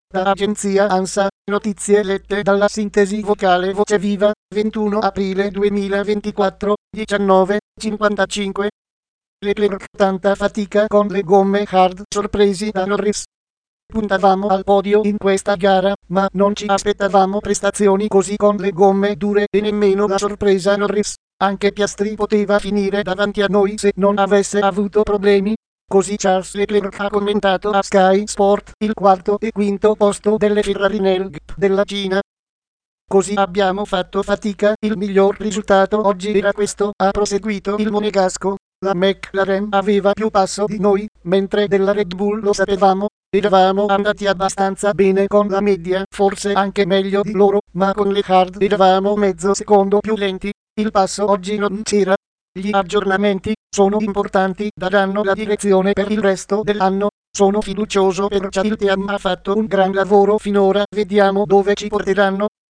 Da agenzia ANSA, notizie lette dalla sintesi vocale Voce Viva, 21 aprile 2024, 19:55. Leclerc tanta fatica con le gomme hard, sorpresi da Norris. Puntavamo al podio in questa gara, ma non ci aspettavamo prestazioni così con le gomme dure e nemmeno la sorpresa Norris. Anche Piastri poteva finire davanti a noi se non avesse avuto problemi. Così Charles Leclerc ha commentato a Sky Sport il quarto e quinto posto delle Ferrari nel GP della Cina. Così abbiamo fatto fatica, il miglior risultato oggi era questo, ha proseguito il monegasco. La McLaren aveva più passo di noi, mentre della Red Bull lo sapevamo, eravamo andati abbastanza bene con la media, forse anche meglio di loro, ma con le hard eravamo mezzo secondo più lenti, il passo oggi non c'era. Gli aggiornamenti sono importanti, daranno la direzione per il resto dell'anno. Sono fiducioso perché il team ha fatto un gran lavoro finora, vediamo dove ci porteranno.